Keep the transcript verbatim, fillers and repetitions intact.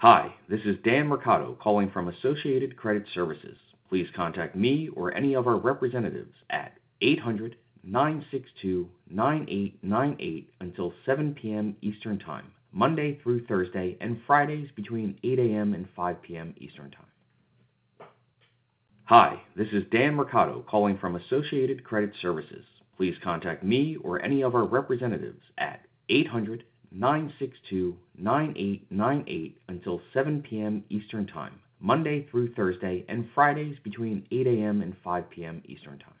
Hi, this is Dan Mercado calling from Associated Credit Services. Please contact me or any of our representatives at eight hundred, nine six two, nine eight nine eight until seven p m Eastern Time, Monday through Thursday, and Fridays between eight a m and five p m Eastern Time. Hi, this is Dan Mercado calling from Associated Credit Services. Please contact me or any of our representatives at eight hundred, nine six two, nine eight nine eight until seven p m Eastern Time, Monday through Thursday, and Fridays between eight a m and five p m Eastern Time.